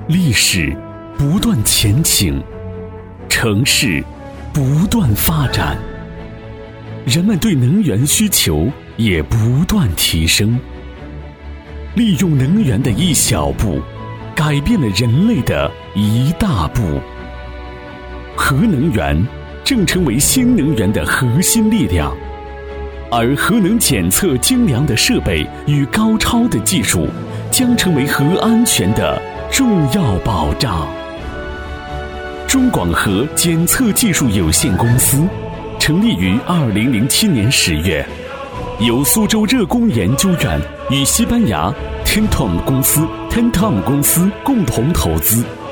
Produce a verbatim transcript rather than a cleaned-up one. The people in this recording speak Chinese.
历史不断前行，城市不断发展，人们对能源需求也不断提升。利用能源的一小步，改变了人类的一大步。核能源正成为新能源的核心力量，而核能检测精良的设备与高超的技术将成为核安全的重要保障。中广核检测技术有限公司成立于二零零七年十月，由苏州热工研究院与西班牙 Tentom 公司 Tentom 公司共同投资。